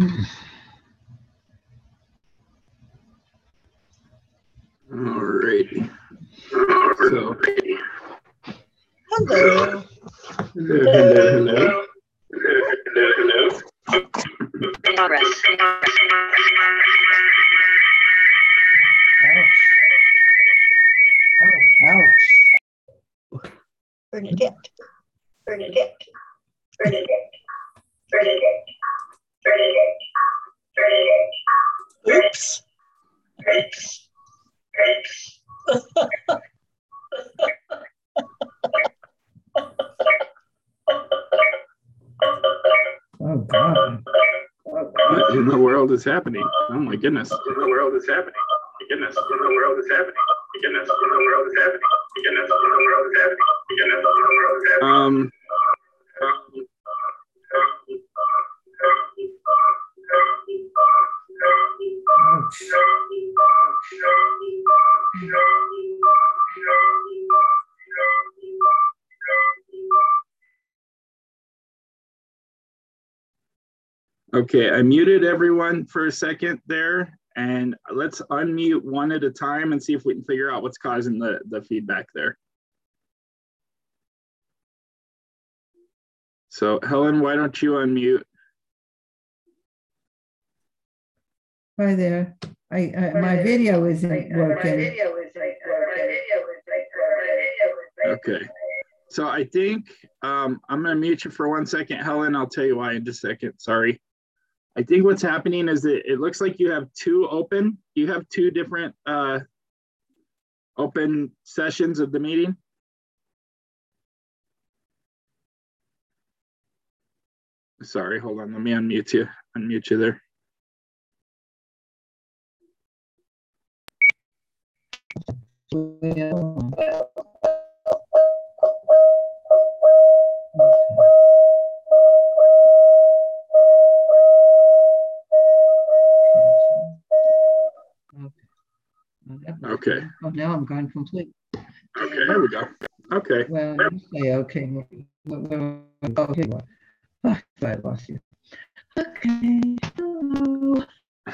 Alrighty. So, hello. Hello. Progress. Ouch. Bernadette. Oops. Oh, God. What in the world is happening? Oh my goodness. Okay, I muted everyone for a second there, and let's unmute one at a time and see if we can figure out what's causing the feedback there. So Helen, why don't you unmute? Hi there. My video isn't working. Okay. So I think I'm going to mute you for 1 second, Helen. I'll tell you why in just a second. Sorry. I think what's happening is that it looks like you have two open. You have two different open sessions of the meeting. Sorry, hold on. Let me unmute you there. Okay. Oh, now I'm gone complete. Okay, there we go. Okay. Well, you say okay. Oh, here you are. Oh, I lost you. Okay. Hello.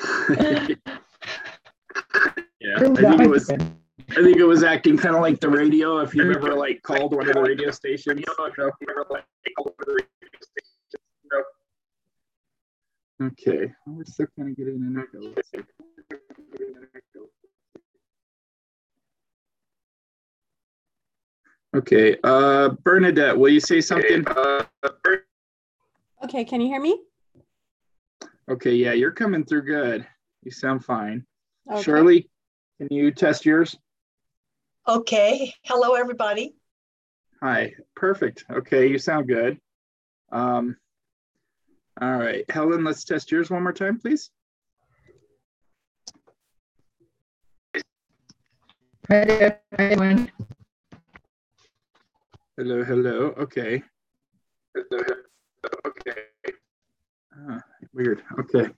Yeah, I think it was acting kind of like the radio. If you've ever like called one of the radio stations. Okay, we're still kind of getting an echo. Okay, Bernadette, will you say something? Okay, can you hear me? Okay, yeah, you're coming through good. You sound fine. Okay. Shirley, can you test yours? Okay. Hello, everybody. Hi. Perfect. Okay, you sound good. All right, Helen, let's test yours one more time, please. Hi there, everyone. Hello, hello. Okay. Okay. Weird. Okay.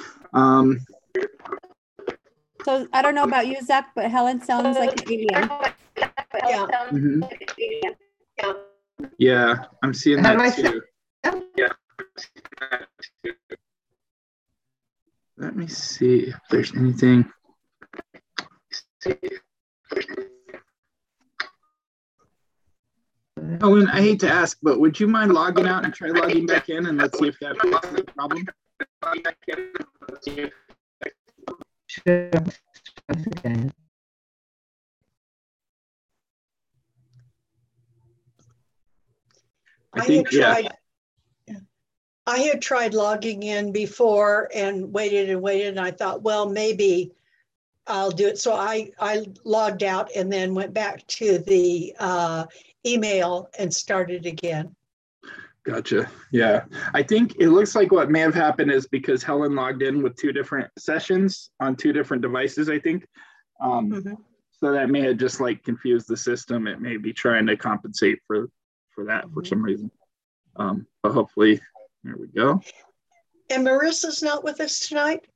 So I don't know about you, Zach, but Helen sounds like an alien. Yeah. Mm-hmm. Yeah, I'm seeing that too. Yeah. Let me see if there's anything. Helen, I hate to ask, but would you mind logging out and try logging back in, and let's see if that fixes the problem? Sure. Okay. I had tried logging in before and waited, and I thought, well, maybe I'll do it. So I logged out and then went back to the email and started again. Gotcha. Yeah. I think it looks like what may have happened is because Helen logged in with two different sessions on two different devices, I think. So that may have just like confused the system. It may be trying to compensate for that for some reason. But hopefully, there we go. And Marissa's not with us tonight?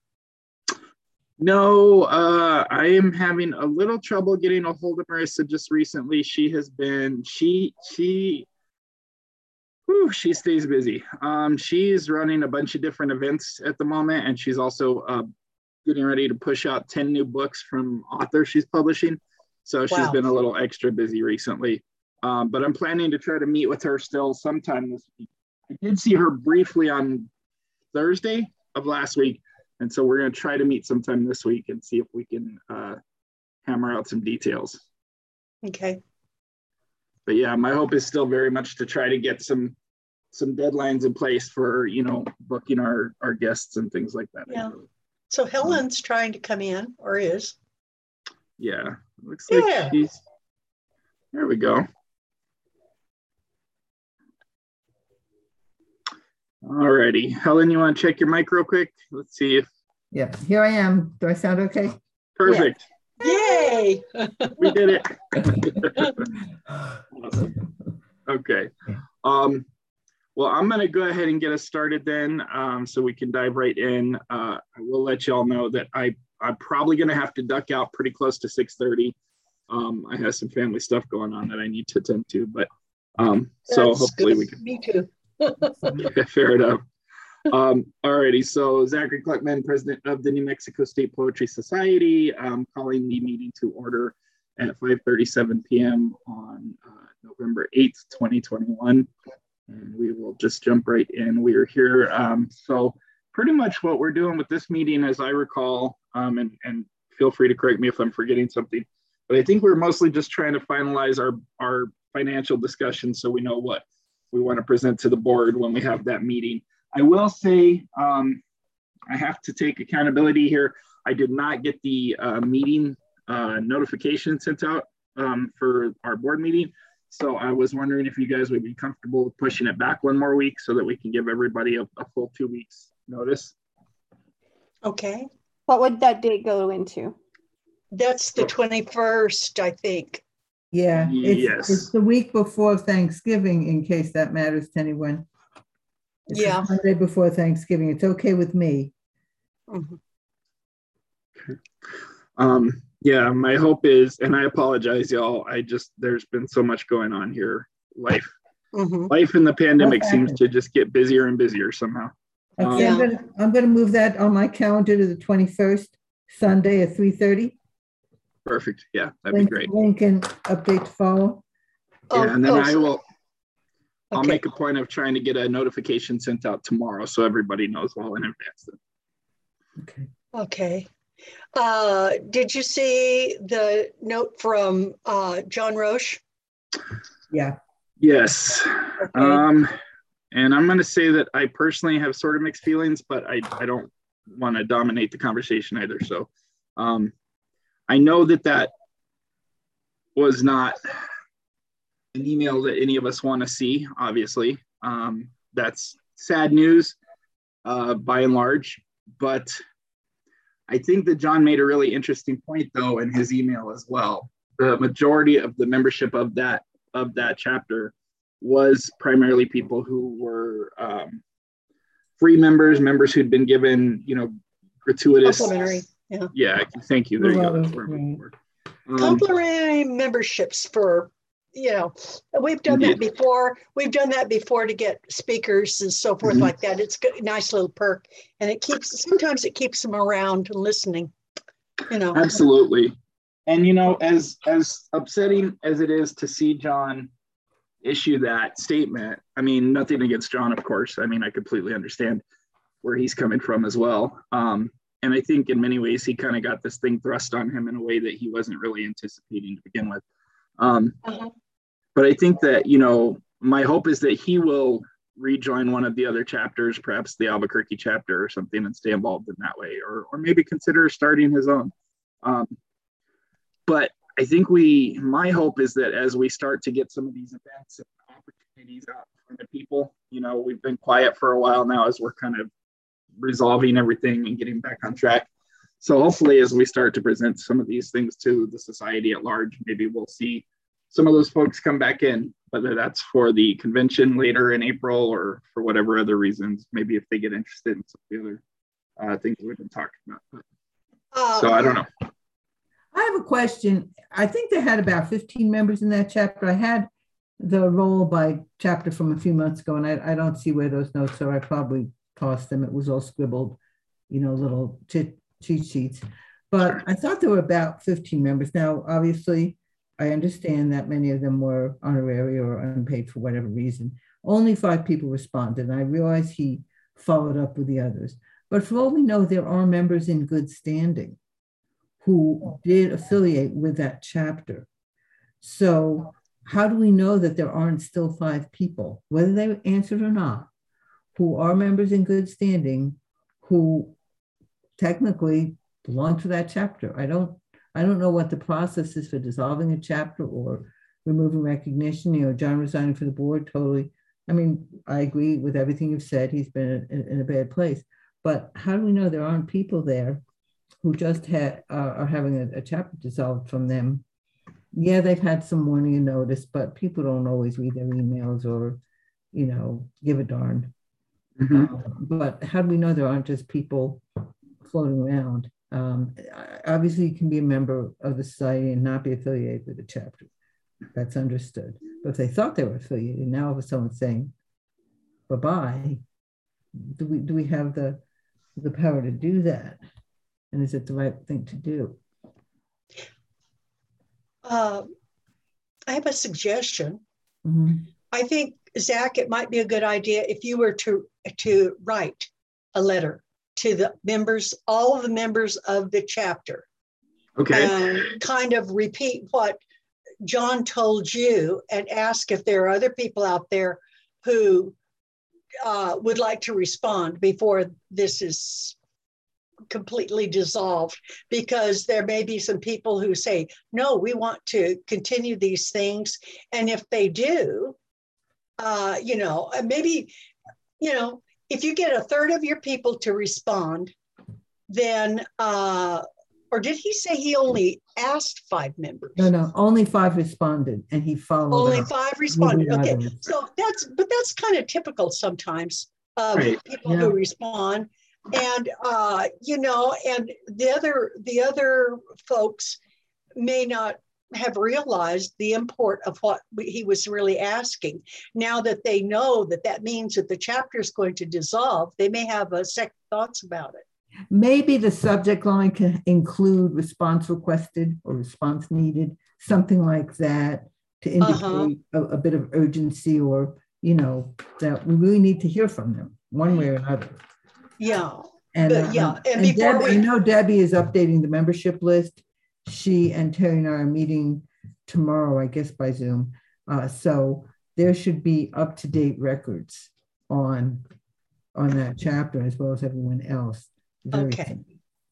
No, I am having a little trouble getting a hold of Marissa just recently. She has been, Whew, she stays busy. She's running a bunch of different events at the moment, and she's also getting ready to push out 10 new books from authors she's publishing. So she's Wow. been a little extra busy recently. But I'm planning to try to meet with her still sometime this week. I did see her briefly on Thursday of last week. And so we're going to try to meet sometime this week and see if we can hammer out some details. Okay. But yeah, my hope is still very much to try to get some deadlines in place for, you know, booking our guests and things like that. Yeah. So Helen's trying to come in, or is. Yeah, looks like Yeah. she's, there we go. Alrighty, Helen, you want to check your mic real quick? Let's see if. Yeah, here I am. Do I sound okay? Perfect. Yay! We did it. Awesome. Okay. Well, I'm going to go ahead and get us started then, so we can dive right in. I will let y'all know that I'm probably going to have to duck out pretty close to 6:30. I have some family stuff going on that I need to attend to, but so That's hopefully good. we can. Me too. Fair enough. Alrighty, so Zachary Kleckman, president of the New Mexico State Poetry Society, calling the meeting to order at 5:37 p.m. on November 8th, 2021. And we will just jump right in. We are here. So pretty much what we're doing with this meeting, as I recall, and feel free to correct me if I'm forgetting something, but I think we're mostly just trying to finalize our financial discussion so we know what we want to present to the board when we have that meeting. I will say, I have to take accountability here. I did not get the meeting notification sent out for our board meeting. So I was wondering if you guys would be comfortable with pushing it back one more week so that we can give everybody a full 2 weeks notice. Okay. What would that date go into? That's the 21st, I think. Yeah, Yes. it's the week before Thanksgiving, in case that matters to anyone. It's Yeah. the Monday before Thanksgiving. It's okay with me. Mhm. Yeah, my hope is, and I apologize, y'all. There's been so much going on here. Life in the pandemic seems to just get busier and busier somehow. Okay, Yeah. I'm gonna move that on my calendar to the 21st, Sunday at 3:30. Perfect. Yeah, that'd be great. Link and update to follow. Yeah, and then I'll Okay. make a point of trying to get a notification sent out tomorrow so everybody knows well in advance. Okay. Okay. Did you see the note from John Roche? Yeah. Yes. Okay. And I'm going to say that I personally have sort of mixed feelings, but I don't want to dominate the conversation either. So I know that was not an email that any of us want to see, obviously. That's sad news by and large, but I think that John made a really interesting point though in his email as well. The majority of the membership of that chapter was primarily people who were free members who'd been given, gratuitous. Complimentary. Yeah. Yeah, thank you. There you go. That's where I'm looking for. Complimentary memberships for, we've done that before. We've done that before to get speakers and so forth like that. It's a nice little perk, and sometimes it keeps them around and listening. Absolutely. And as upsetting as it is to see John issue that statement, I mean, nothing against John, of course. I mean, I completely understand where he's coming from as well. And I think in many ways he kind of got this thing thrust on him in a way that he wasn't really anticipating to begin with. But I think that, my hope is that he will rejoin one of the other chapters, perhaps the Albuquerque chapter or something, and stay involved in that way, or maybe consider starting his own. But I think my hope is that as we start to get some of these events and opportunities out in front of people, we've been quiet for a while now as we're kind of resolving everything and getting back on track. So hopefully as we start to present some of these things to the society at large, maybe we'll see some of those folks come back in, whether that's for the convention later in April or for whatever other reasons, maybe if they get interested in some of the other things we've been talking about. So I don't know. I have a question. I think they had about 15 members in that chapter. I had the roll by chapter from a few months ago, and I don't see where those notes are. I probably tossed them. It was all scribbled, little cheat sheets. But I thought there were about 15 members. Now, obviously, I understand that many of them were honorary or unpaid for whatever reason. Only 5 people responded, and I realize he followed up with the others. But for all we know, there are members in good standing who did affiliate with that chapter. So how do we know that there aren't still 5 people, whether they answered or not, who are members in good standing, who technically belong to that chapter? I don't know what the process is for dissolving a chapter or removing recognition. John resigning from the board, totally. I mean, I agree with everything you've said. He's been in a bad place. But how do we know there aren't people there who just are having a chapter dissolved from them? Yeah, they've had some warning and notice, but people don't always read their emails or, give a darn. But how do we know there aren't just people floating around? Obviously, you can be a member of the society and not be affiliated with the chapter. That's understood. But if they thought they were affiliated, now all of a sudden saying bye-bye, do we have the power to do that? And is it the right thing to do? I have a suggestion. Mm-hmm. I think, Zach, it might be a good idea if you were to write a letter to the members, all of the members of the chapter. Okay. And kind of repeat what John told you and ask if there are other people out there who would like to respond before this is completely dissolved, because there may be some people who say, no, we want to continue these things. And if they do, maybe, if you get a third of your people to respond, then, or did he say he only asked 5 members? No, only 5 responded, and he followed Only up 5 responded. Okay, others. so that's kind of typical sometimes of people who respond. And and the other folks may not have realized the import of what he was really asking. Now that they know that means that the chapter is going to dissolve, they may have second thoughts about it. Maybe the subject line can include response requested or response needed, something like that, to indicate a bit of urgency, or that we really need to hear from them one way or another. Yeah. And before I know Debbie is updating the membership list. She and Terry and I are meeting tomorrow, I guess, by Zoom. So there should be up-to-date records on that chapter, as well as everyone else. Okay.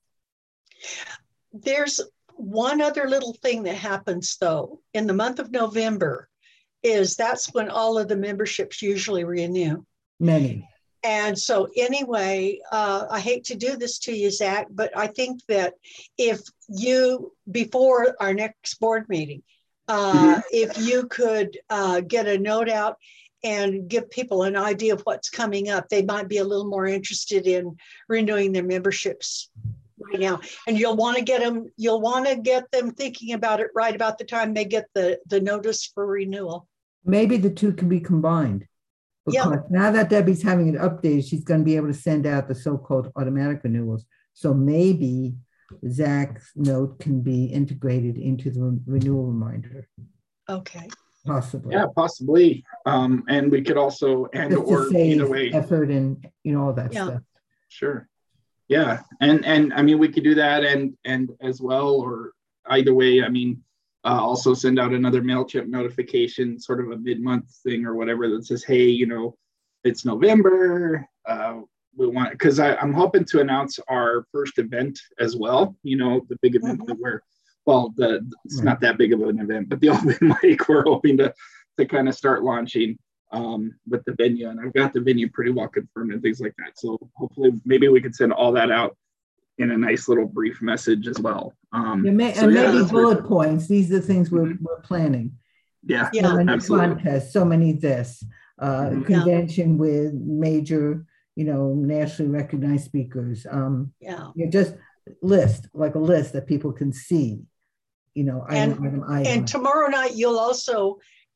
There's one other little thing that happens, though. In the month of November, that's when all of the memberships usually renew. Many. And so anyway, I hate to do this to you, Zach, but I think that if you, before our next board meeting, if you could get a note out and give people an idea of what's coming up, they might be a little more interested in renewing their memberships right now. And you'll want to get them thinking about it right about the time they get the notice for renewal. Maybe the two can be combined. Because now that Debbie's having it updated, she's going to be able to send out the so-called automatic renewals. So maybe Zach's note can be integrated into the renewal reminder. Okay. Possibly. Yeah, possibly. And we could also, or either way. Effort and all that stuff. Sure. Yeah. And I mean, we could do that and as well, or either way, I mean, also send out another MailChimp notification, sort of a mid-month thing or whatever, that says, hey, it's November. We want, because I'm hoping to announce our first event as well. The big event that it's not that big of an event, but the open mic we're hoping to kind of start launching with the venue. And I've got the venue pretty well confirmed and things like that. So hopefully maybe we could send all that out in a nice little brief message as well. Maybe bullet points. These are the things we're planning. Yeah, so many absolutely. Contests, so many this. Convention with major, nationally recognized speakers. Just a list that people can see, item. And tomorrow night, you'll also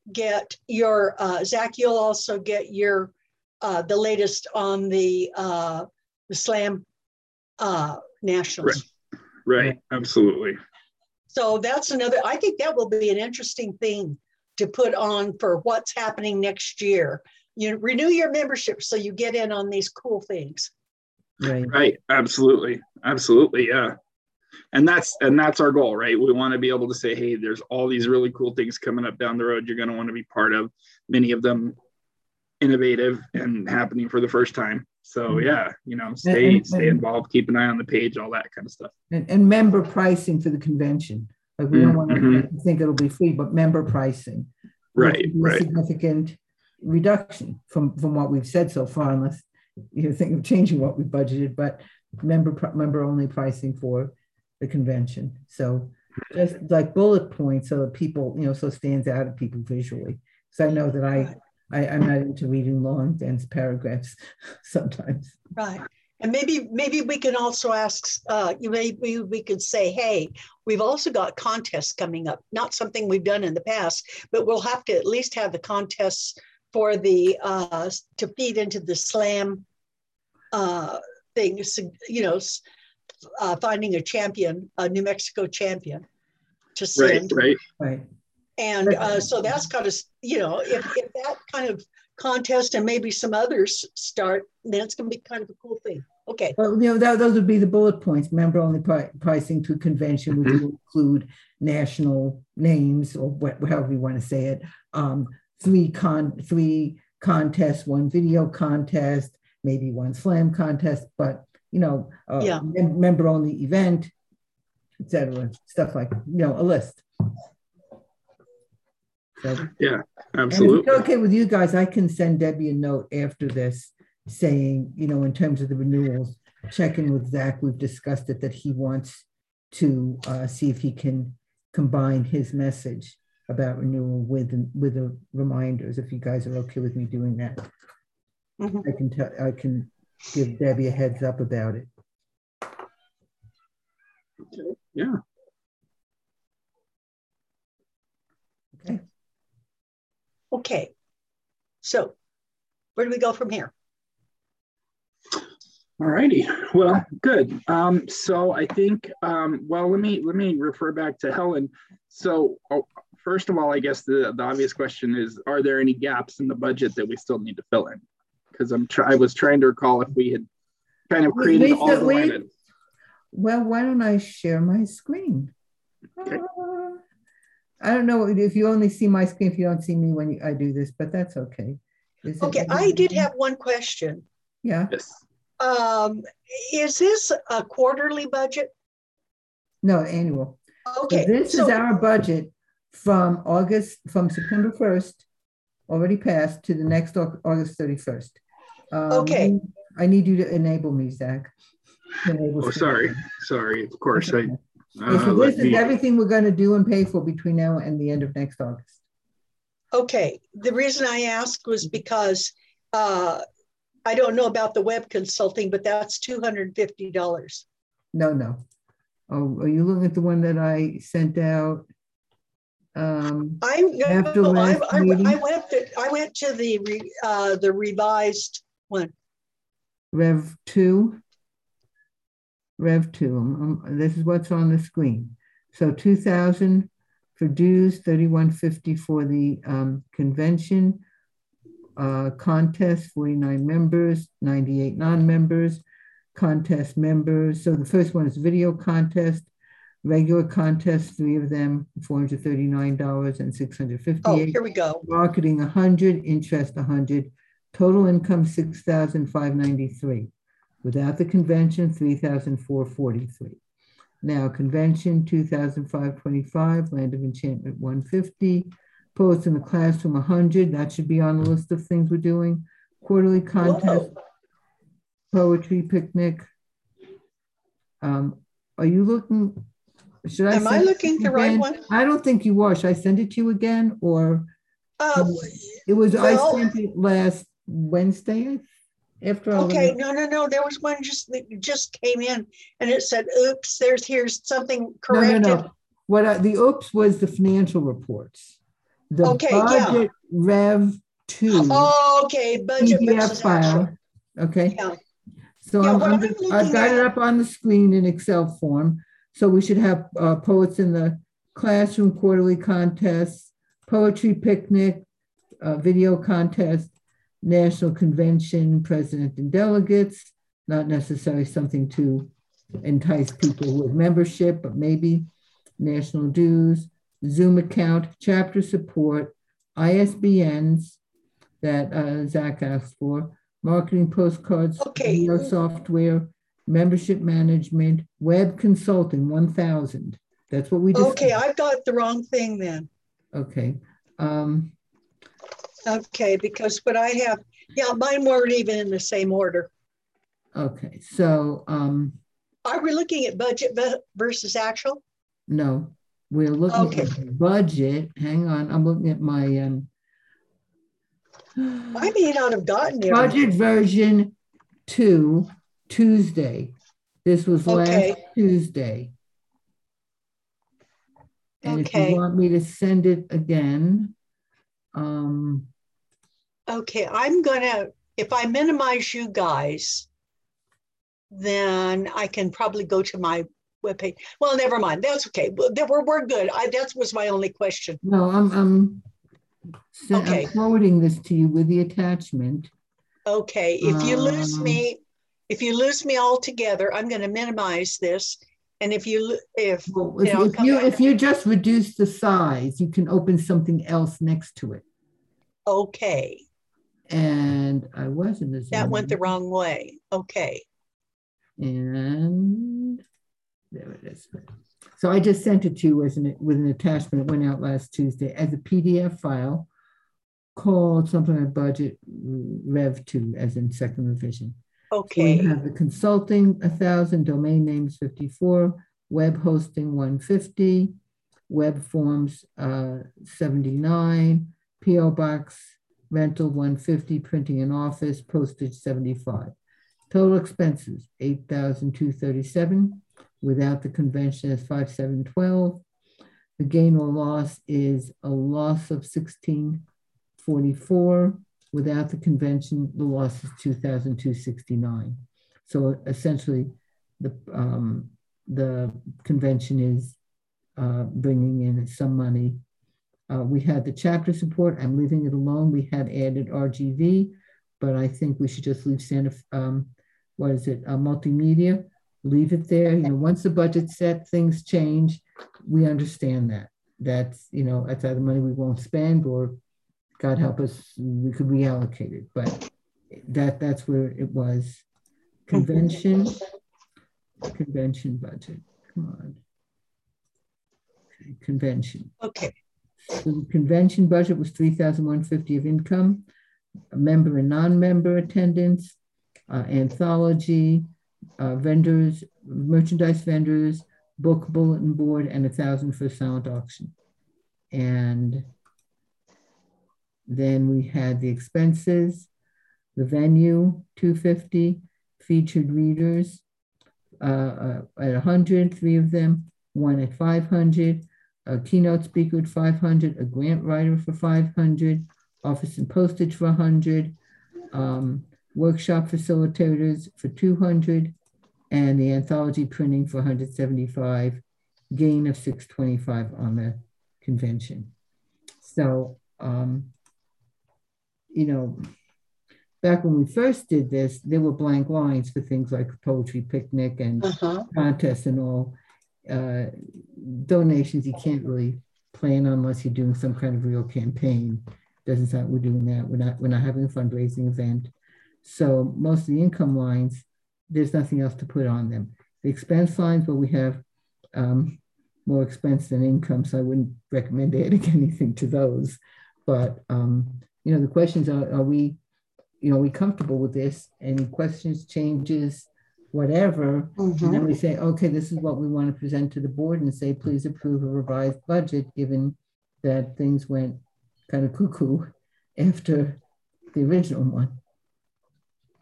get your, Zach, you'll also get your, the latest on the SLAM nationals. Right. Absolutely. So that's another, I think that will be an interesting thing to put on for what's happening next year. You renew your membership so you get in on these cool things. Right. Absolutely. Yeah. And that's our goal, right? We want to be able to say, hey, there's all these really cool things coming up down the road you're going to want to be part of, many of them innovative and happening for the first time. So yeah, stay involved, keep an eye on the page, all that kind of stuff. And member pricing for the convention. Like we don't want to think it'll be free, but member pricing. Right. A significant reduction from what we've said so far, unless you think of changing what we budgeted, but member only pricing for the convention. So just like bullet points so that people, so it stands out to people visually. So I know that I'm not into reading long, dense paragraphs sometimes. Right. And maybe we can also ask, maybe we could say, hey, we've also got contests coming up, not something we've done in the past, but we'll have to at least have the contests for the, to feed into the SLAM thing, finding a champion, a New Mexico champion to send. Right. And so that's kind of, if that kind of contest and maybe some others start, then it's going to be kind of a cool thing. Okay. Well, those would be the bullet points. Member only pricing to convention, which will include national names or however you want to say it. 3 contests, 1 video contest, maybe 1 SLAM contest, but member only event, etc. Stuff like a list. So, yeah, absolutely. And if it's okay with you guys, I can send Debbie a note after this saying, in terms of the renewals, check in with Zach. We've discussed it, that he wants to see if he can combine his message about renewal with the reminders, if you guys are okay with me doing that. I can give Debbie a heads up about it. Okay. Yeah. Okay. So where do we go from here? All righty. Well, good. So I think, well, let me refer back to Helen. So first of all, I guess the obvious question is, are there any gaps in the budget that we still need to fill in? Because I was trying to recall if we had kind of created all the line. Well, why don't I share my screen? Okay. I don't know if you only see my screen, if you don't see me when I do this, but that's okay. Okay, I did have one question. Yeah. Yes. Is this a quarterly budget? No, annual. Okay. So this is our budget from September 1st, already passed, to the next August 31st. Okay. I need you to enable me, Zach. Sorry. Of course. So this is everything we're going to do and pay for between now and the end of next August. Okay. The reason I asked was because I don't know about the web consulting, but that's $250. No. Oh, are you looking at the one that I sent out? I went to the revised one. Rev 2. This is what's on the screen. So $2,000 for dues, $3,150 for the convention, contest, 49 members, 98 non-members, contest members. So the first one is video contest, regular contest, 3 of them, $439 and $658. Oh, here we go. Marketing 100, interest 100, total income $6,593. Without the convention, $3,443. Now convention, $2,525, Land of Enchantment, $150, poets in the classroom, $100. That should be on the list of things we're doing. Quarterly contest, poetry picnic. Are you looking? Should I? Am I looking the right one? I don't think you are. Should I send it to you again, or it was? I sent it last Wednesday. Okay, no. There was one just came in, and it said, "Oops, here's something corrected." No. The oops was the financial reports. The Okay, yeah. budget Rev 2 Oh, okay, budget PDF versus actual. file. Okay. Yeah. So Yeah, what I'm I've looking got it at- up on the screen in Excel form. So we should have poets in the classroom quarterly contests, poetry picnic, video contest, national convention, president and delegates, not necessarily something to entice people with membership, but maybe national dues, Zoom account, chapter support, ISBNs that Zach asked for, marketing postcards, Okay. video software, membership management, web consulting, 1,000. That's what we discussed. Okay, I've got the wrong thing then. Okay. Okay, because what I have, yeah, mine weren't even in the same order. Okay, so Are we looking at budget versus actual? no, we're looking Okay. at budget. Hang on, I'm looking at my I may not have gotten it. budget version 2, Tuesday. This was last Okay. Tuesday. And if Okay. you want me to send it again, Okay, I'm gonna, if I minimize you guys, then I can probably go to my webpage. Well, never mind. That's okay. We're good. That was my only question. no, I'm Okay. forwarding this to you with the attachment. Okay, if you lose me altogether, I'm going to minimize this. And if you just reduce the size, you can open something else next to it. Okay. And I wasn't as That went the wrong way. Okay. And there it is. So I just sent it to you with an attachment. It went out last Tuesday as a PDF file called something like budget Rev 2, as in second revision. Okay. So we have the consulting 1,000, domain names 54, web hosting 150, web forms 79, PO box rental 150, printing and office, postage 75. Total expenses 8,237. Without the convention is 5,712. The gain or loss is a loss of 1,644. Without the convention, the loss is 2,269. So essentially, the convention is bringing in some money. We had the chapter support. I'm leaving it alone. We had added RGV, but I think we should just leave multimedia. Leave it there. Once the budget's set, things change. We understand that. That's either money we won't spend, or God help us, we could reallocate it. But that's where it was. Convention budget. Come on. Okay, convention. Okay. So the convention budget was 3,150 of income, member and non-member attendance, anthology, vendors, merchandise vendors, book bulletin board, and 1,000 for silent auction. And then we had the expenses, the venue, 250, featured readers at 100, 3 of them, 1 at 500, a keynote speaker at 500, a grant writer for 500, office and postage for 100, workshop facilitators for 200, and the anthology printing for 175, gain of 625 on the convention. So, back when we first did this, there were blank lines for things like poetry picnic and contests and all. Donations you can't really plan unless you're doing some kind of real campaign. Doesn't sound like we're doing that. We're not having a fundraising event. So most of the income lines, there's nothing else to put on them. The expense lines, well, we have more expense than income, so I wouldn't recommend adding anything to those. But the questions are we comfortable with this? Any questions, changes, whatever? And then we say, okay, this is what we want to present to the board, and say, please approve a revised budget, given that things went kind of cuckoo after the original one.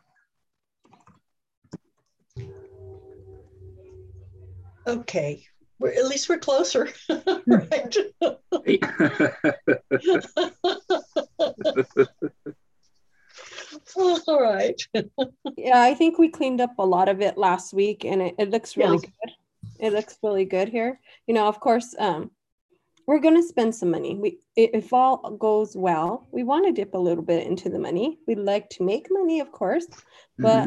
Okay. at least we're closer. Right. All right. Yeah, I think we cleaned up a lot of it last week, and it looks really good. It looks really good here. You know, of course, we're going to spend some money. If all goes well, we want to dip a little bit into the money. We'd like to make money, of course, but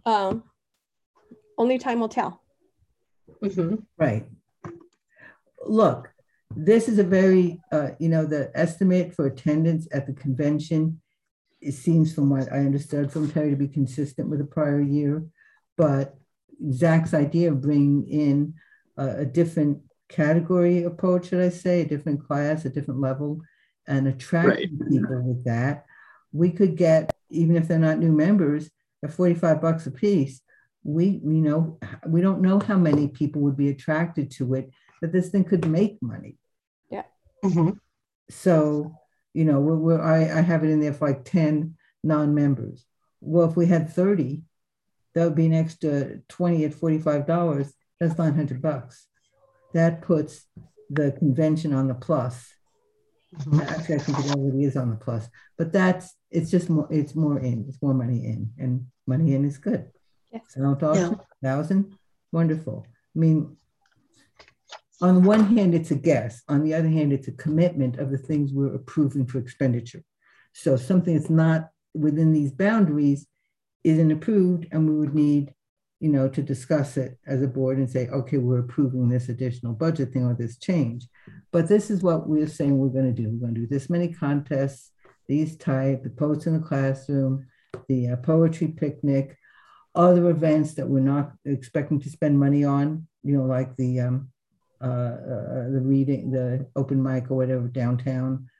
only time will tell. Right. Look, this is a very, the estimate for attendance at the convention, it seems from what I understood from Terry to be consistent with the prior year, but Zach's idea of bringing in a different category approach, should I say, a different class, a different level, and attracting people with that, we could get, even if they're not new members, at $45 a piece. We don't know how many people would be attracted to it, that this thing could make money. Yeah. So, I have it in there for like 10 non-members. Well, if we had 30, that would be an extra 20 at $45. That's $900. That puts the convention on the plus. Actually, I think it already is on the plus, but it's more money in, and money in is good. Yes. $1,000, wonderful. I mean, on one hand, it's a guess. On the other hand, it's a commitment of the things we're approving for expenditure. So something that's not within these boundaries isn't approved, and we would need, to discuss it as a board and say, okay, we're approving this additional budget thing or this change. But this is what we're saying we're going to do. We're going to do this many contests, these type, the poets in the classroom, the poetry picnic, other events that we're not expecting to spend money on, like the reading, the open mic or whatever downtown,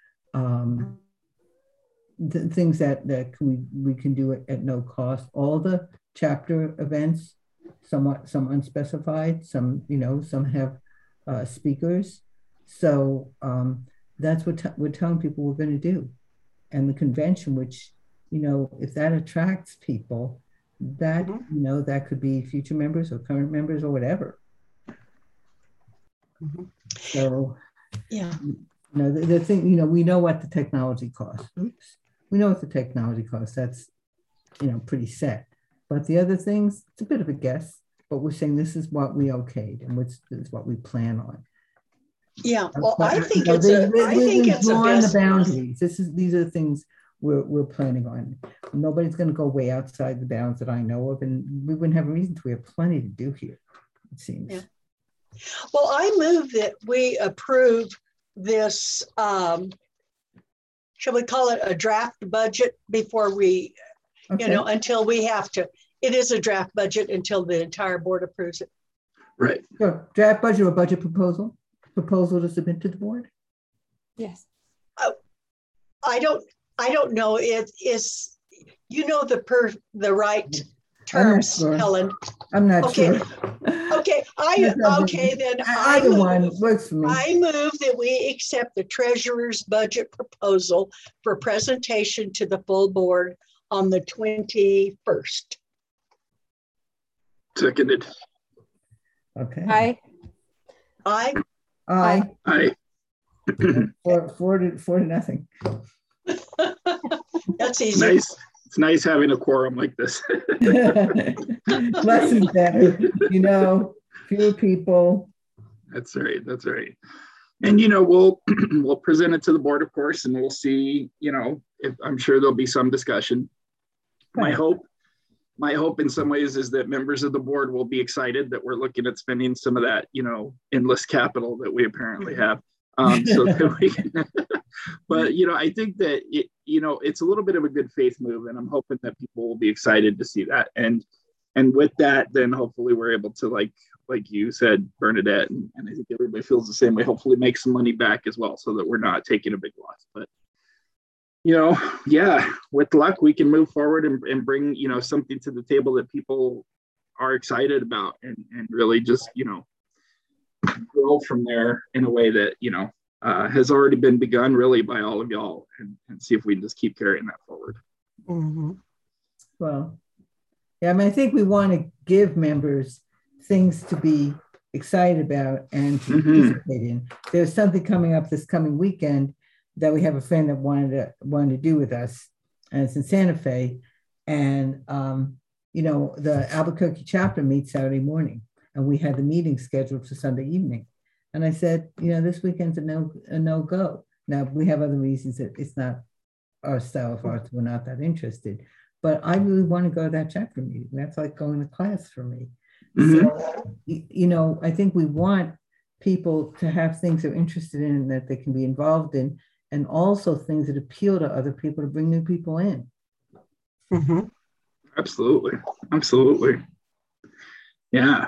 the things that we can do at no cost. All the chapter events, some unspecified, some have speakers. So that's what we're telling people we're going to do. And the convention, which, if that attracts people, that, that could be future members or current members or whatever. So, the thing, we know what the technology costs. We know what the technology costs. That's, pretty set. But the other things, it's a bit of a guess, but we're saying this is what we okayed and this is what we plan on. Yeah, well, I think it's a best the boundaries. These are the things we're planning on. Nobody's going to go way outside the bounds that I know of, and we wouldn't have a reason to. We have plenty to do here, it seems. Yeah. Well, I move that we approve this, shall we call it a draft budget before we, until we have to. It is a draft budget until the entire board approves it. Right. Sure. Draft budget or budget proposal to submit to the board? Yes. I don't know. It is, the right terms, sure. Helen. I'm not sure. Okay. Either one works for me. I move that we accept the treasurer's budget proposal for presentation to the full board on the 21st. Seconded. Okay. Aye. Four to nothing. That's easy. Nice. It's nice having a quorum like this. Less is better, fewer people. That's right. And we'll present it to the board, of course, and we'll see, if I'm sure there'll be some discussion. Right. My hope in some ways is that members of the board will be excited that we're looking at spending some of that, endless capital that we apparently have. So that we can, but I think that it's a little bit of a good faith move, and I'm hoping that people will be excited to see that. And with that, then hopefully we're able to, like you said, Bernadette, and I think everybody feels the same way, hopefully make some money back as well, so that we're not taking a big loss. But with luck, we can move forward and bring, something to the table that people are excited about, and really just, grow from there in a way that, has already been begun really by all of y'all, and see if we can just keep carrying that forward. Mm-hmm. Well, yeah, I think we want to give members things to be excited about and to participate in. There's something coming up this coming weekend that we have a friend that wanted to do with us, and it's in Santa Fe. And the Albuquerque chapter meets Saturday morning, and we had the meeting scheduled for Sunday evening. And I said, this weekend's a no-go. Now, we have other reasons that it's not our style of art, we're not that interested. But I really want to go to that chapter meeting. That's like going to class for me. So, I think we want people to have things they're interested in and that they can be involved in, and also things that appeal to other people to bring new people in. Absolutely. Yeah.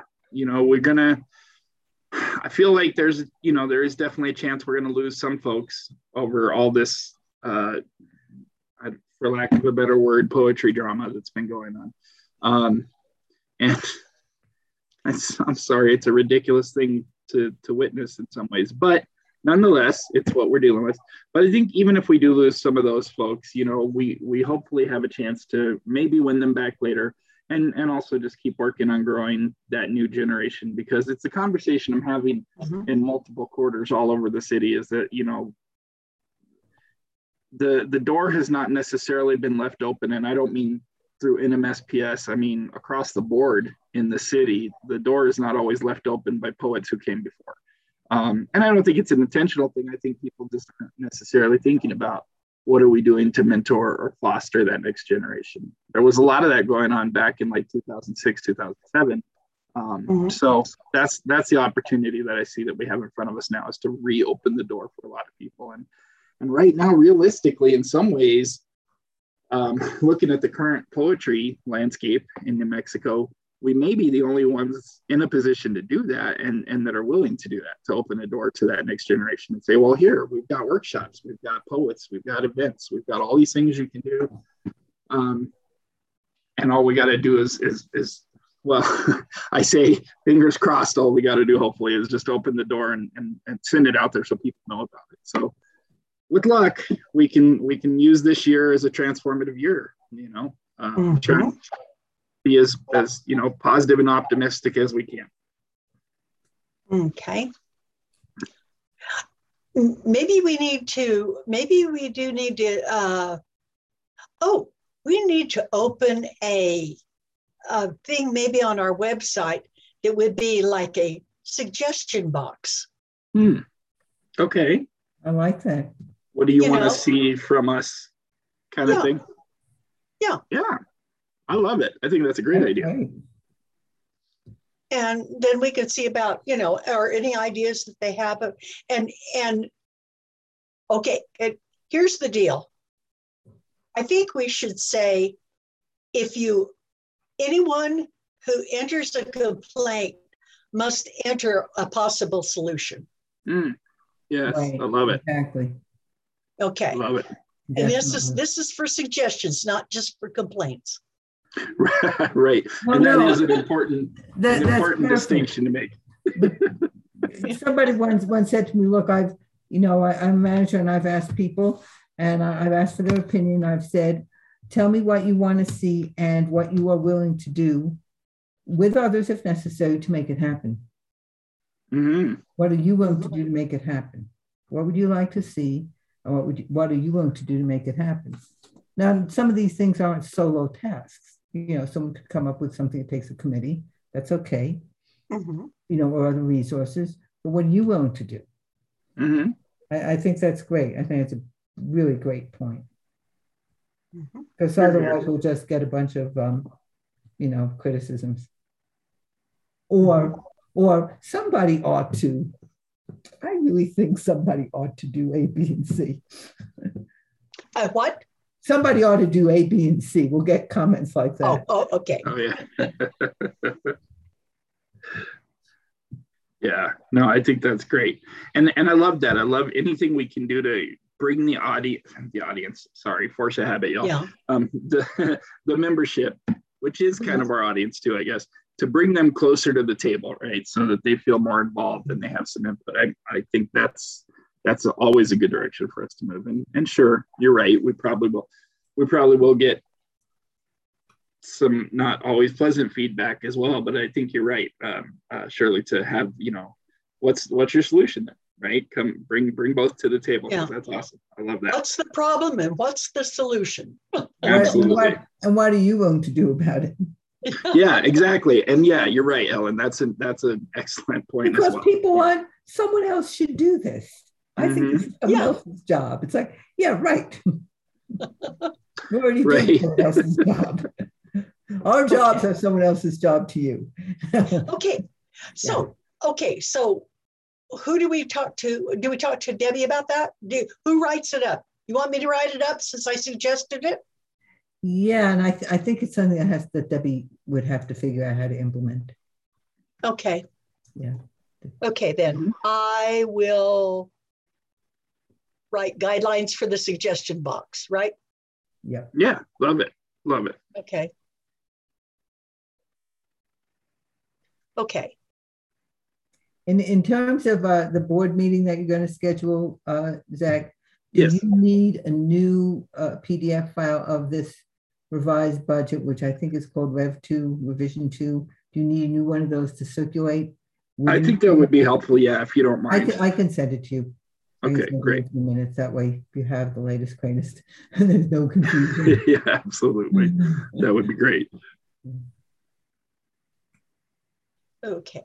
I feel like there is definitely a chance we're going to lose some folks over all this, for lack of a better word, poetry drama that's been going on. And I'm sorry, it's a ridiculous thing to witness in some ways, but nonetheless, it's what we're dealing with. But I think even if we do lose some of those folks, we hopefully have a chance to maybe win them back later, and also just keep working on growing that new generation, because it's a conversation I'm having in multiple quarters all over the city, is that, the door has not necessarily been left open, and I don't mean through NMSPS, I mean across the board in the city, the door is not always left open by poets who came before. And I don't think it's an intentional thing. I think people just aren't necessarily thinking about what are we doing to mentor or foster that next generation. There was a lot of that going on back in like 2006, 2007. So that's the opportunity that I see that we have in front of us now, is to reopen the door for a lot of people. And right now, realistically, in some ways, looking at the current poetry landscape in New Mexico, we may be the only ones in a position to do that, and that are willing to do that, to open the door to that next generation and say, well, here, we've got workshops, we've got poets, we've got events, we've got all these things you can do. And all we got to do is well, I say, fingers crossed, all we got to do, hopefully, is just open the door and send it out there so people know about it. So with luck, we can use this year as a transformative year, try and be as positive and optimistic as we can. Okay. Maybe we do need to, we need to open a thing maybe on our website that would be like a suggestion box. Okay. I like that. What do you want to see from us, kind of thing? Yeah. I love it. I think that's a great idea. Right. And then we can see about, or any ideas that they have. Here's the deal. I think we should say, anyone who enters a complaint must enter a possible solution. Yes, right. I love it. Exactly. Okay. I love it. And this is for suggestions, not just for complaints. Right. Well, and that is an important distinction to make. Somebody once said to me, look, I'm a manager, and I've asked people, and I've asked for their opinion. I've said, tell me what you want to see and what you are willing to do with others, if necessary, to make it happen. What are you willing to do to make it happen? What would you like to see? And what are you willing to do to make it happen? Now, some of these things aren't solo tasks. Someone could come up with something that takes a committee. That's okay. Or other resources. But what are you willing to do? I think that's great. I think it's a really great point. Because otherwise we'll just get a bunch of, criticisms. Or somebody ought to. I really think somebody ought to do A, B, and C. What? Somebody ought to do A, B, and C. We'll get comments like that. Oh, okay. Oh, yeah. Yeah. No, I think that's great. And I love that. I love anything we can do to bring the audience, sorry, force a habit, y'all. Yeah. The membership, which is kind of our audience too, I guess, to bring them closer to the table, right? So that they feel more involved and they have some input. I think that's always a good direction for us to move. And sure, you're right. We probably will get some not always pleasant feedback as well. But I think you're right, Shirley, to have, what's your solution then, right? Come bring both to the table. Yeah. That's awesome. I love that. What's the problem and what's the solution? Absolutely. And what are you going to do about it? Yeah, exactly. And yeah, you're right, Ellen. That's an excellent point. Because as well. people want someone else should do this. I think this is someone else's job. It's like, yeah, right. We're already doing someone else's job. Our jobs are someone else's job to you. Okay. So who do we talk to? Do we talk to Debbie about that? Who writes it up? You want me to write it up since I suggested it? Yeah, and I think it's something that Debbie would have to figure out how to implement. Okay. Yeah. Okay, then I will write guidelines for the suggestion box, right? Yeah. Yeah, love it. Love it. Okay. Okay. In terms of the board meeting that you're going to schedule, Zach, do Yes. you need a new PDF file of this revised budget, which I think is called Rev 2, Revision 2? Do you need a new one of those to circulate? I think that would be helpful, yeah, if you don't mind. I can send it to you. Okay, great. A few minutes. That way you have the latest, greatest, and there's no confusion. Yeah, absolutely. That would be great. Okay.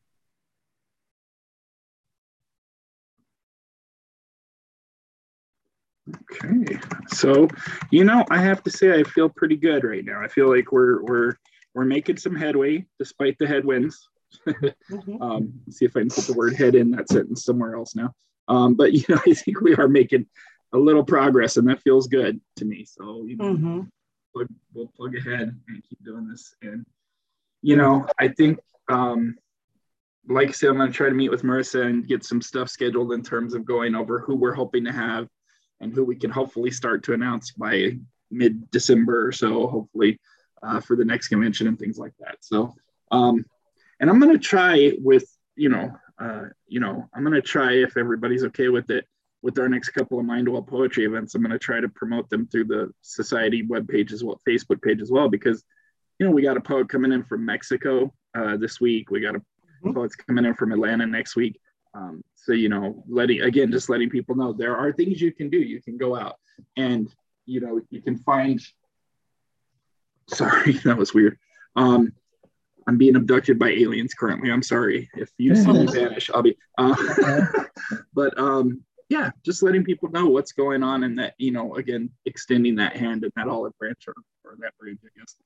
Okay, so I have to say I feel pretty good right now. I feel like we're making some headway despite the headwinds. See if I can put the word head in that sentence somewhere else now. But I think we are making a little progress, and that feels good to me. So we'll plug ahead and keep doing this. And I think like I said, I'm going to try to meet with Marissa and get some stuff scheduled in terms of going over who we're hoping to have and who we can hopefully start to announce by mid-December or so, hopefully for the next convention and things like that. So, and I'm going to try with, I'm going to try, if everybody's okay with it, with our next couple of Mindwell poetry events, I'm going to try to promote them through the society webpage as well, Facebook page as well, because, we got a poet coming in from Mexico this week. We got a poets coming in from Atlanta next week. So, just letting people know there are things you can do. You can go out and, you can find, sorry, that was weird. I'm being abducted by aliens currently. I'm sorry. If you see me vanish, I'll be, but yeah, just letting people know what's going on and that, again, extending that hand and that olive branch or that bridge, I guess.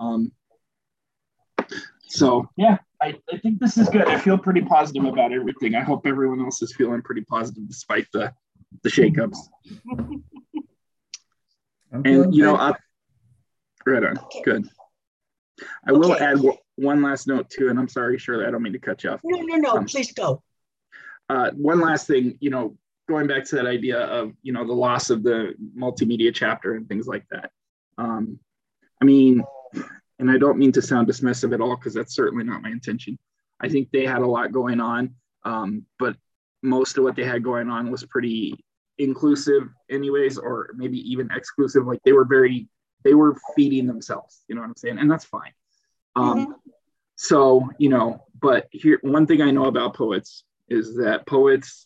So yeah, I think this is good. I feel pretty positive about everything. I hope everyone else is feeling pretty positive despite the shakeups. And right on. Good. I will add one last note too, and I'm sorry, Shirley, I don't mean to cut you off. No, please go. One last thing, going back to that idea of, the loss of the multimedia chapter and things like that. And I don't mean to sound dismissive at all, because that's certainly not my intention. I think they had a lot going on, but most of what they had going on was pretty inclusive anyways, or maybe even exclusive. Like they were feeding themselves, you know what I'm saying? And that's fine. So, but here, one thing I know about poets is that poets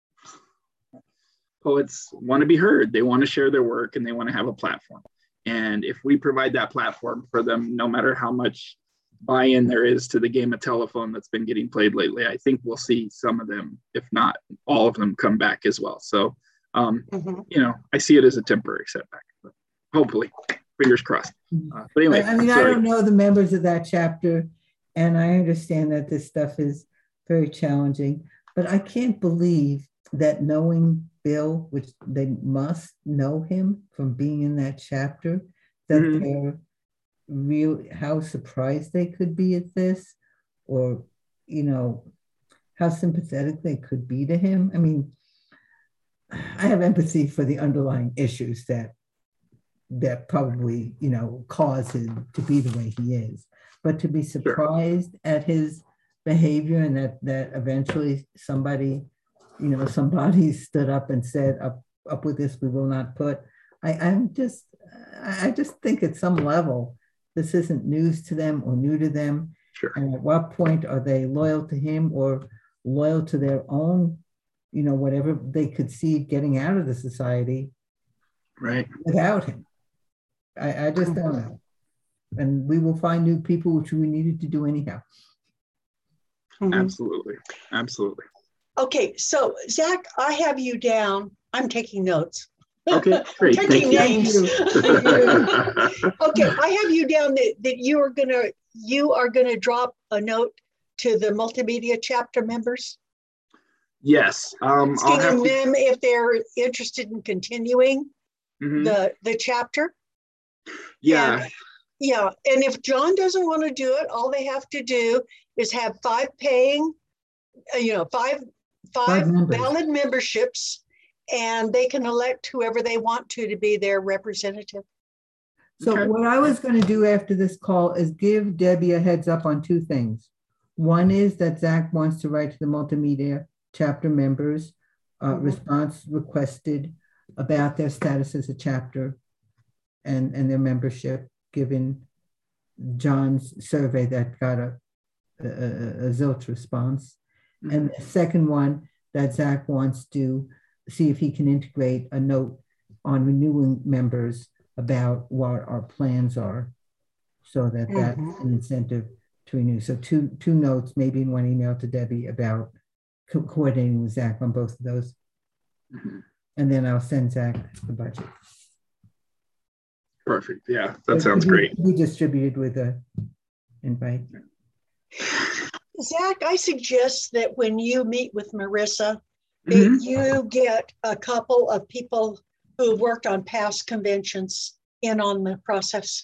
want to be heard. They want to share their work and they want to have a platform. And if we provide that platform for them, no matter how much buy-in there is to the game of telephone that's been getting played lately, I think we'll see some of them, if not all of them, come back as well. So, I see it as a temporary setback, but hopefully, fingers crossed. But anyway, I don't know the members of that chapter, and I understand that this stuff is very challenging, but I can't believe that knowing Bill, which they must know him from being in that chapter, that they're really, how surprised they could be at this, or, how sympathetic they could be to him. I mean, I have empathy for the underlying issues that probably, cause him to be the way he is, but to be surprised at his behavior and that eventually somebody stood up and said, up with this, we will not put. I just think at some level this isn't news to them or new to them. Sure. And at what point are they loyal to him or loyal to their own, whatever they could see getting out of the society Right. without him? I just don't know. And we will find new people, which we needed to do anyhow. Absolutely. Absolutely. Okay, so Zach, I have you down. I'm taking notes. Okay, great. Taking names. Thank you. Okay, I have you down that you are gonna drop a note to the multimedia chapter members. Yes. Asking them if they're interested in continuing the chapter. Yeah. And if John doesn't want to do it, all they have to do is have 5 paying, five valid memberships, and they can elect whoever they want to be their representative. So what I was going to do after this call is give Debbie a heads up on 2 things. One is that Zach wants to write to the multimedia chapter members, response requested about their status as a chapter and their membership, given John's survey that got a zilch response. And the second one, that Zach wants to see if he can integrate a note on renewing members about what our plans are, so that that's an incentive to renew. So two notes, maybe in one email to Debbie, about coordinating with Zach on both of those. And then I'll send Zach the budget. Perfect. Yeah, that sounds great. Be distributed with a invite. Zach, I suggest that when you meet with Marissa, that you get a couple of people who've worked on past conventions in on the process.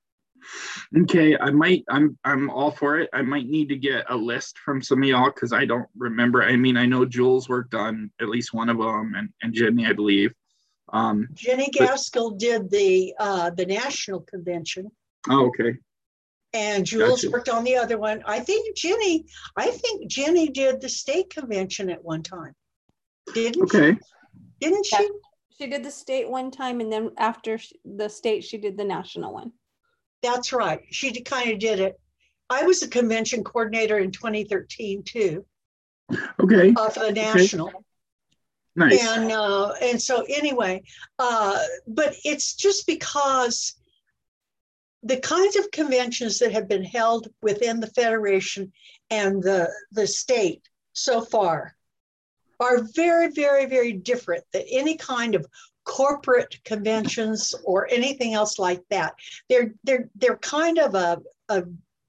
Okay, I'm all for it. I might need to get a list from some of y'all because I don't remember. I mean, I know Jules worked on at least one of them, and Jenny, I believe. Jenny Gaskell did the national convention. Oh, okay. And Jules worked on the other one. I think Jenny did the state convention at one time. Didn't she? Didn't she? She did the state one time, and then after the state, she did the national one. That's right. She kind of did it. I was a convention coordinator in 2013 too. Okay. For the national. Okay. Nice. And so anyway, but it's just because the kinds of conventions that have been held within the Federation and the state so far are very, very, very different than any kind of corporate conventions or anything else like that. They're kind of a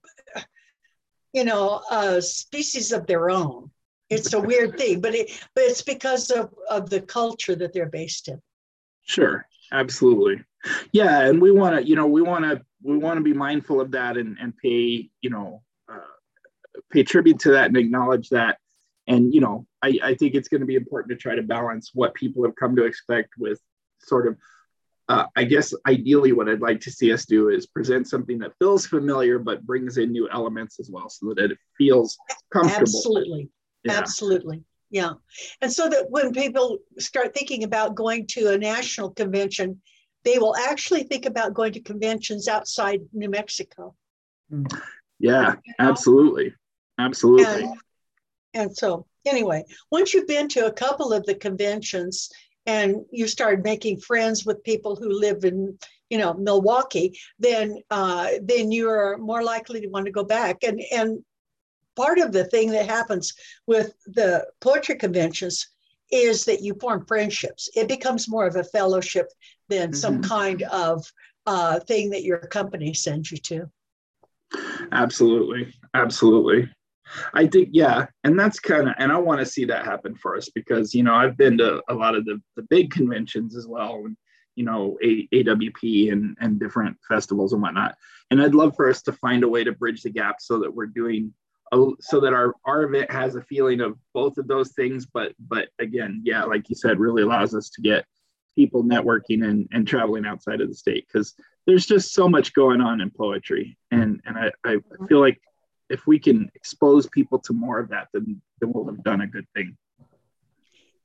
species of their own. It's a weird thing, but it's because of the culture that they're based in. Sure, absolutely. Yeah, and we want to be mindful of that and pay tribute to that and acknowledge that. And I think it's going to be important to try to balance what people have come to expect with sort of I guess ideally what I'd like to see us do is present something that feels familiar but brings in new elements as well, so that it feels comfortable. Absolutely. Yeah. Absolutely. Yeah. And so that when people start thinking about going to a national convention, they will actually think about going to conventions outside New Mexico. Yeah, absolutely. Absolutely. And so anyway, once you've been to a couple of the conventions and you start making friends with people who live in, Milwaukee, then you're more likely to want to go back. And part of the thing that happens with the poetry conventions is that you form friendships. It becomes more of a fellowship than some kind of thing that your company sends you to. Absolutely. Absolutely. I think, yeah. And that's and I want to see that happen for us because, I've been to a lot of the big conventions as well. And, AWP and different festivals and whatnot. And I'd love for us to find a way to bridge the gap so that we're doing so that our event has a feeling of both of those things, but again, yeah, like you said, really allows us to get people networking and traveling outside of the state, because there's just so much going on in poetry, and I feel like if we can expose people to more of that, then we'll have done a good thing.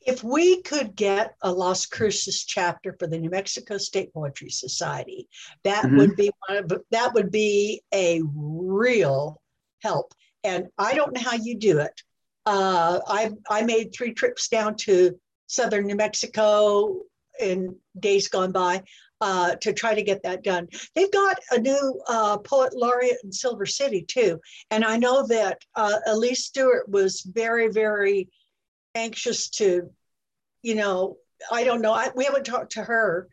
if we could get a Las Cruces chapter for the New Mexico State Poetry Society, that would be that would be a real help. And I don't know how you do it. I made 3 trips down to southern New Mexico in days gone by to try to get that done. They've got a new poet laureate in Silver City too. And I know that Elise Stewart was very, very anxious to, you know, I don't know. We haven't talked to her.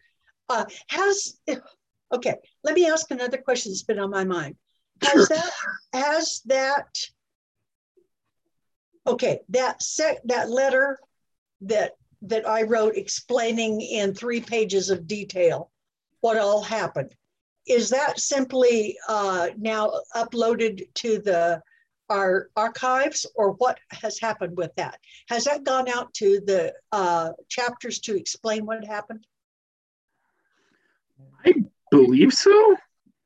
Okay, let me ask another question that's been on my mind. That letter that I wrote explaining in 3 pages of detail what all happened, is that simply now uploaded to our archives, or what has happened with that? Has that gone out to the chapters to explain what happened? I believe so.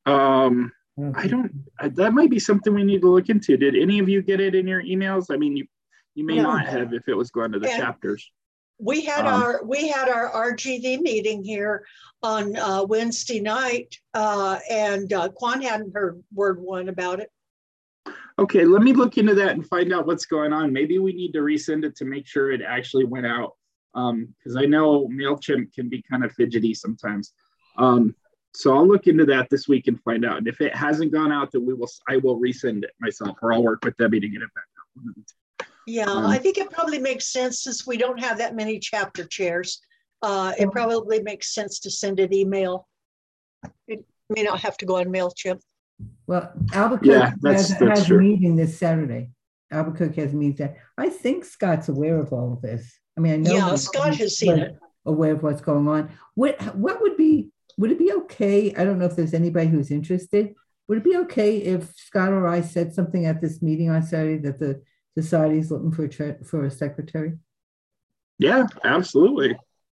That might be something we need to look into. Did any of you get it in your emails? I mean, you may not have if it was going to the chapters. We had our RGV meeting here on Wednesday night, and Quan hadn't heard word one about it. Okay, let me look into that and find out what's going on. Maybe we need to resend it to make sure it actually went out, because I know MailChimp can be kind of fidgety sometimes. So I'll look into that this week and find out. And if it hasn't gone out, then I will resend it myself, or I'll work with Debbie to get it back out. Yeah, I think it probably makes sense, since we don't have that many chapter chairs. It probably makes sense to send an email. It may not have to go on MailChimp. Well, Albuquerque has a meeting this Saturday. Albuquerque has a meeting. I think Scott's aware of all of this. I mean, I know. Yeah, Scott has seen it. Aware of what's going on. Would it be okay? I don't know if there's anybody who's interested. Would it be okay if Scott or I said something at this meeting on Saturday that the society is looking for a secretary? Yeah, absolutely.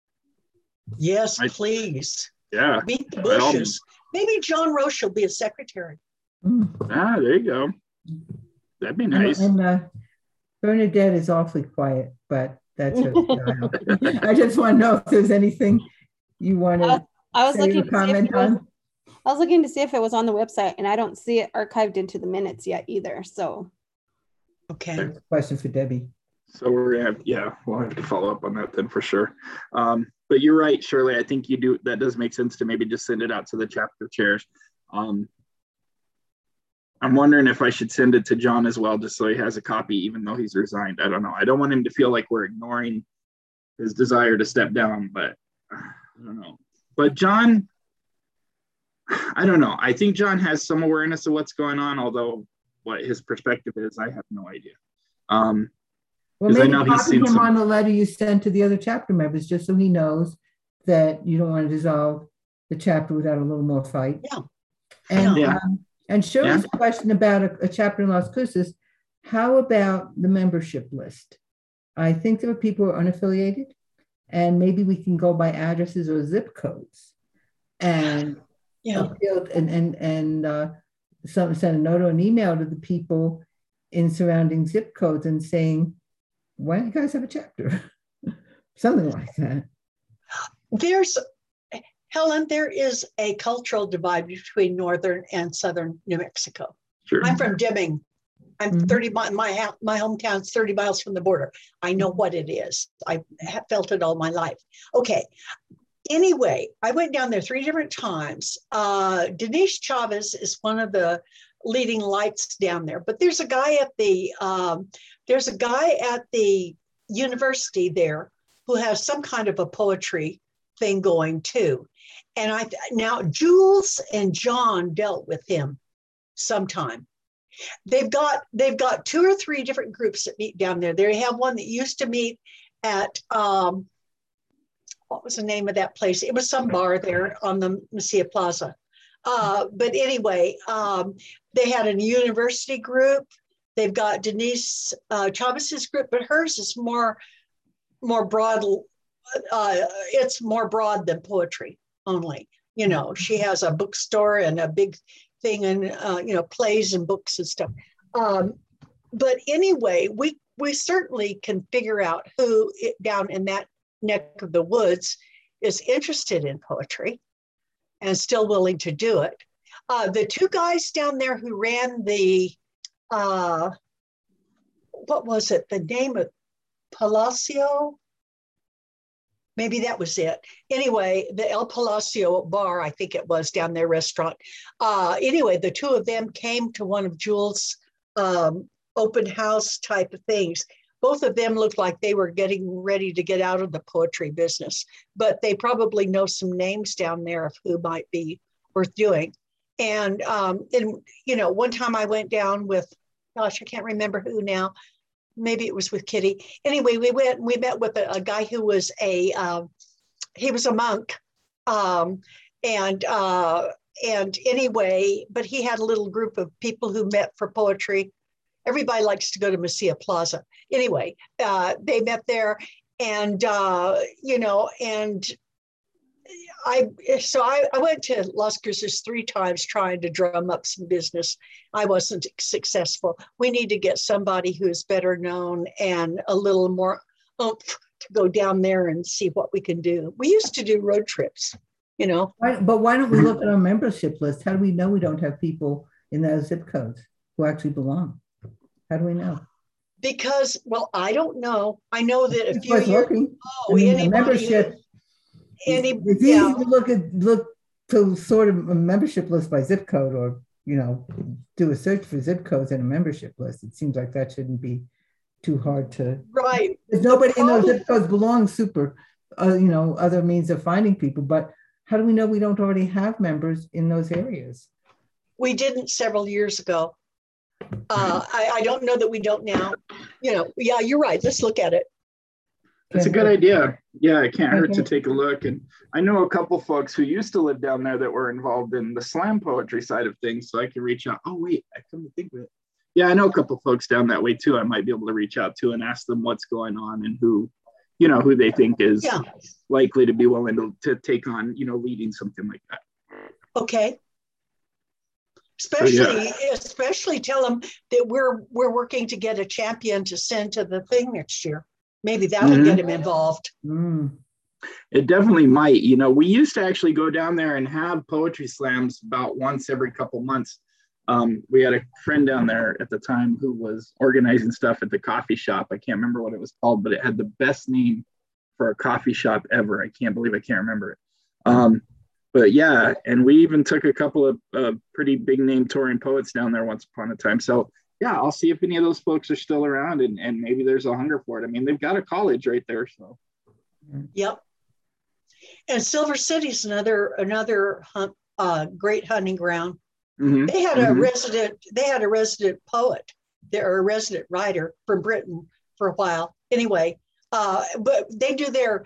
Yes, please. Yeah. Beat the bushes. Maybe John Roche will be a secretary. There you go. That'd be nice. And Bernadette is awfully quiet, but that's her style. I just want to know if there's anything you want to comment on. I was looking to see if it was on the website, and I don't see it archived into the minutes yet either. So, okay. Question for Debbie. So we'll have to follow up on that then for sure. But you're right, Shirley. I think that does make sense to maybe just send it out to the chapter chairs. I'm wondering if I should send it to John as well, just so he has a copy, even though he's resigned. I don't know. I don't want him to feel like we're ignoring his desire to step down, but I don't know. But John, I don't know. I think John has some awareness of what's going on, although what his perspective is, I have no idea. Well, maybe copy him on the letter you sent to the other chapter members, just so he knows that you don't want to dissolve the chapter without a little more fight. Yeah. And Shirley's question about a chapter in Las Cruces, how about the membership list? I think there are people who are unaffiliated, and maybe we can go by addresses or zip codes. And send a note or an email to the people in surrounding zip codes and saying, why don't you guys have a chapter? Something like that. Helen, there is a cultural divide between northern and southern New Mexico. Sure. I'm from Deming. I'm 30 miles, my hometown's 30 miles from the border. I know what it is. I have felt it all my life. Okay. Anyway, I went down there 3 different times. Denise Chavez is one of the leading lights down there, but there's a guy at the university there who has some kind of a poetry thing going too. And now Jules and John dealt with him sometime. They've got 2 or 3 different groups that meet down there. They have one that used to meet at what was the name of that place? It was some bar there on the Mesilla Plaza. But anyway, they had a university group. They've got Denise Chavez's group, but hers is more broad. It's more broad than poetry only. You know, she has a bookstore and a big thing and, plays and books and stuff. But anyway, we certainly can figure out who down in that neck of the woods is interested in poetry and still willing to do it. The two guys down there who ran the, what was it? The name of Palacio? Maybe that was it. Anyway, the El Palacio bar, I think it was down there, restaurant. Anyway, the two of them came to one of Jules' open house type of things. Both of them looked like they were getting ready to get out of the poetry business, but they probably know some names down there of who might be worth doing. And you know, one time I went down with, gosh, I can't remember who now. Maybe it was with Kitty. Anyway, we met with a guy who was he was a monk. And anyway, but he had a little group of people who met for poetry. Everybody likes to go to Mesilla Plaza. Anyway, they met there, and you know, and I went to Las Cruces 3 times trying to drum up some business. I wasn't successful. We need to get somebody who's better known and a little more oomph to go down there and see what we can do. We used to do road trips, you know. But why don't we look at our membership list? How do we know we don't have people in those zip codes who actually belong? How do we know? Because, well, I don't know. I know that a few years ago, membership. It's easy to look to sort of a membership list by zip code, or you know, do a search for zip codes in a membership list. It seems like that shouldn't be too hard to. Right. There's nobody in those zip codes belongs. Super, you know, other means of finding people. But how do we know we don't already have members in those areas? We didn't several years ago. I don't know that we don't now. You know, yeah, you're right. Let's look at it. That's a good idea. Yeah, it can't hurt to take a look. And I know a couple folks who used to live down there that were involved in the slam poetry side of things, so I can reach out. Oh, wait, I couldn't think of it. Yeah, I know a couple folks down that way too. I might be able to reach out to and ask them what's going on and who, you know, who they think is likely to be willing to take on, you know, leading something like that. Okay. Especially tell them that we're working to get a champion to send to the thing next year. Maybe that will get him involved. It definitely might. You know, we used to actually go down there and have poetry slams about once every couple months. We had a friend down there at the time who was organizing stuff at the coffee shop. I can't remember what it was called, but it had the best name for a coffee shop ever. I can't believe I can't remember it. But yeah, and we even took a couple of pretty big name touring poets down there once upon a time. So yeah, I'll see if any of those folks are still around, and maybe there's a hunger for it. I mean, they've got a college right there, so. Yep. And Silver City's another great hunting ground. They had a resident poet, or a resident writer from Britain for a while. Anyway, but they do their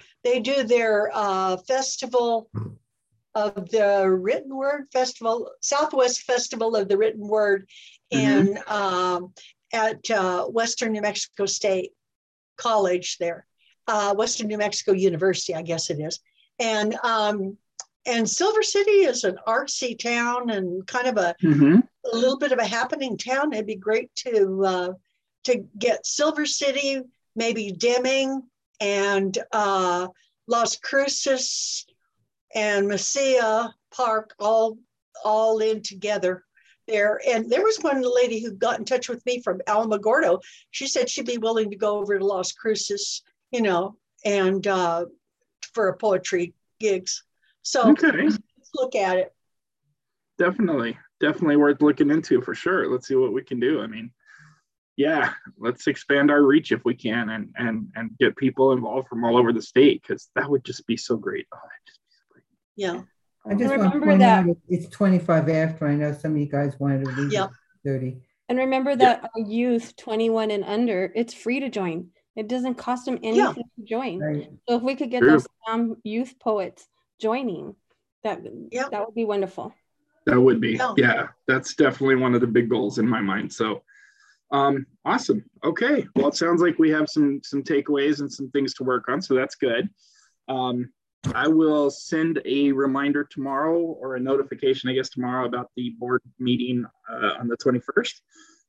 festival of the written word festival, Southwest Festival of the Written Word in at Western New Mexico State College there, Western New Mexico University, I guess it is. And Silver City is an artsy town and kind of a little bit of a happening town. It'd be great to get Silver City, maybe Deming and Las Cruces and Mesilla Park all in together there. And there was one lady who got in touch with me from Alamogordo. She said she'd be willing to go over to Las Cruces, you know, and for a poetry gigs. So let's look at it. Definitely worth looking into for sure. Let's see what we can do. I mean, yeah, let's expand our reach if we can and get people involved from all over the state, because that would just be so great. Oh, that'd just be so great. Yeah. I just want to point out it's 25 after. I know some of you guys wanted to leave at 30. And remember that our youth 21 and under, it's free to join. It doesn't cost them anything to join. Right. So if we could get those youth poets joining, that would be wonderful. That would be. Yeah, that's definitely one of the big goals in my mind. So awesome. Okay. Well, it sounds like we have some takeaways and some things to work on. So that's good. I will send a reminder tomorrow, or a notification, I guess, tomorrow about the board meeting on the 21st.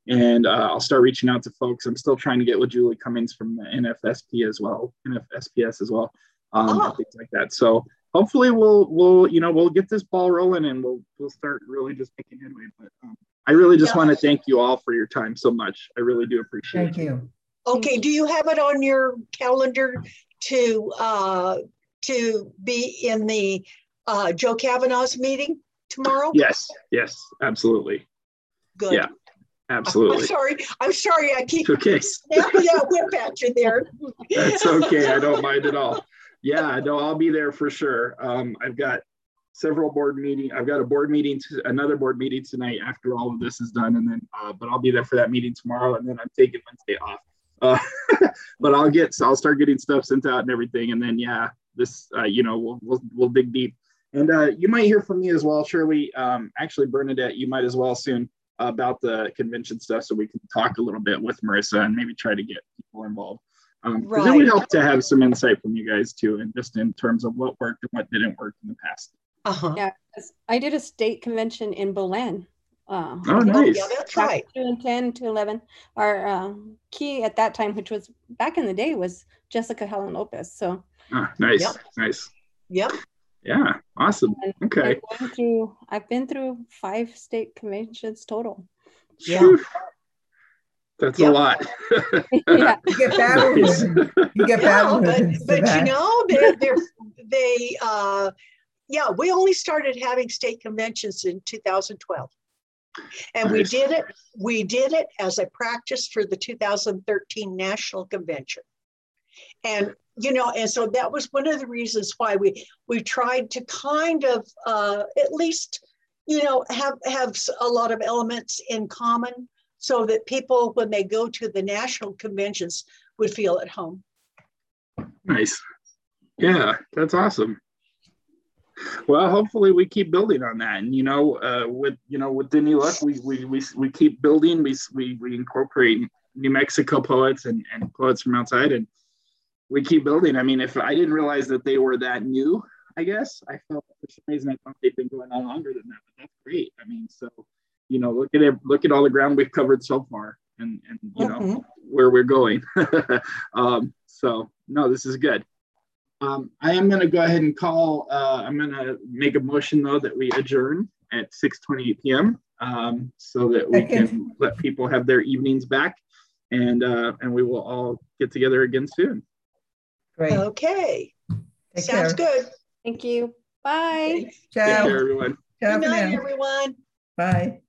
And I'll start reaching out to folks. I'm still trying to get with Julie Cummings from the NFSP as well, NFSPS as well, and things like that. So hopefully we'll get this ball rolling, and we'll start really just making headway. But I really just want to thank you all for your time so much. I really do appreciate it. Thank you. Okay, do you have it on your calendar to be in the Joe Kavanaugh's meeting tomorrow? Yes, absolutely. Good. Yeah, absolutely. I'm sorry. I keep okay. snapping that whip at you there. That's okay. I don't mind at all. Yeah, no, I'll be there for sure. I've got several board meetings. I've got another board meeting tonight after all of this is done, and then but I'll be there for that meeting tomorrow, and then I'm taking Wednesday off. But I'll start getting stuff sent out and everything, and then this we'll dig deep, and you might hear from me as well, Shirley. Actually, Bernadette, you might as well soon about the convention stuff, so we can talk a little bit with Marissa and maybe try to get people involved. Right. It would help to have some insight from you guys too, and just in terms of what worked and what didn't work in the past. Yeah, I did a state convention in Belen. Nice. Yeah, that's right. 10 to 11. Our key at that time, which was back in the day, was Jessica Helen Lopez. So nice. Nice. Yep. Yeah, awesome. Okay. I've been through 5 state conventions total. Yeah. That's a lot. Yeah. You get battle ribbons. You get battle ribbons. But we only started having state conventions in 2012. And nice. we did it as a practice for the 2013 National Convention. And and so that was one of the reasons why we tried to kind of at least have a lot of elements in common, so that people, when they go to the national conventions, would feel at home. Nice. Yeah, that's awesome. Well, hopefully we keep building on that, and with any luck, we keep building. We incorporate New Mexico poets and poets from outside, and we keep building. I mean, if I didn't realize that they were that new, I guess I felt for some reason I thought they've been going on longer than that. But that's great. I mean, so look at all the ground we've covered so far, and where we're going. So no, this is good. I am going to go ahead and call. I'm going to make a motion though that we adjourn at 6:28 p.m. So that we can let people have their evenings back, and we will all get together again soon. Great. Okay. Take Sounds care. good. Thank you. Bye. Ciao. Take care, everyone. Ciao Good for night, now. everyone. Bye.